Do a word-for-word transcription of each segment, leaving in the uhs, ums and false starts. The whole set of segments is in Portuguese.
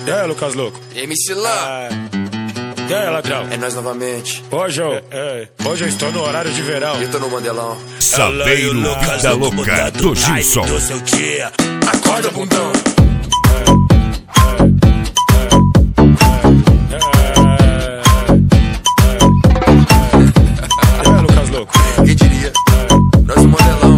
E aí, Lucas Louco? M C Lá. E aí, ladrão? É nós novamente. Hoje eu, é, hoje eu estou no horário de verão. Eu tô no Mandelão. Saveiro Vida Louca do Gilson. Do seu dia. Acorda, bundão. E aí, Lucas Louco? Quem diria? Nós no Mandelão.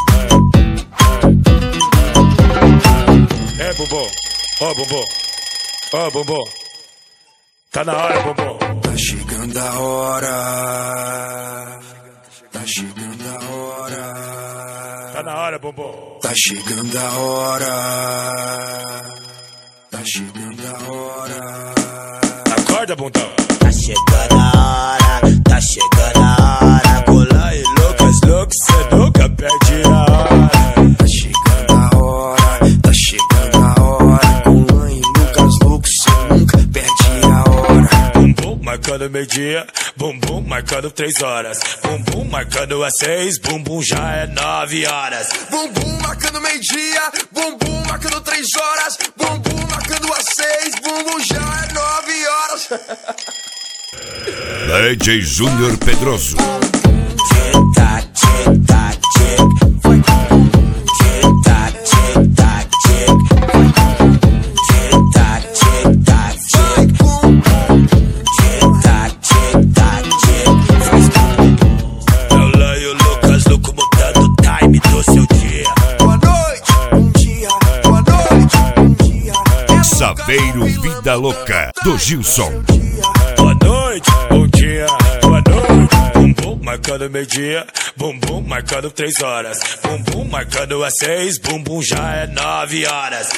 É, Bumbum. Ó, Bumbum. Ó, Bumbum. Tá na hora, Bumbum. Tá chegando a hora. Tá chegando a hora. Tá na hora, Bumbum. Tá chegando a hora. Tá chegando a hora. Acorda, bundão. Tá chegando a hora, tá chegando a hora. Colar e Lucas, Lucas, cê nunca perde a hora. Tá chegando a hora, tá chegando a hora. Colar e Lucas, Lucas, cê nunca perde a hora. Bumbum marcando meio-dia, bumbum marcando três horas. Bumbum marcando às seis, bumbum já é nove horas. Bumbum marcando meio-dia, bumbum marcando três horas. Bumbum marcando às seis, bumbum já é nove horas. D J Júnior Pedroso. Tic tac, tic tac, tic. Tic tac, tic tac, tic. Tic tac, tic tac, tic. Tic tac, tic tac, tic. Ela e o Lucas Louco mudando o time do seu dia. Boa noite, bom dia, boa noite, bom dia. Saveiro Vida Louca do Gilson. Boa noite, bom dia, boa noite. Bumbum marcando meio-dia, bumbum marcando três horas. Bumbum marcando às seis, bumbum já é nove horas.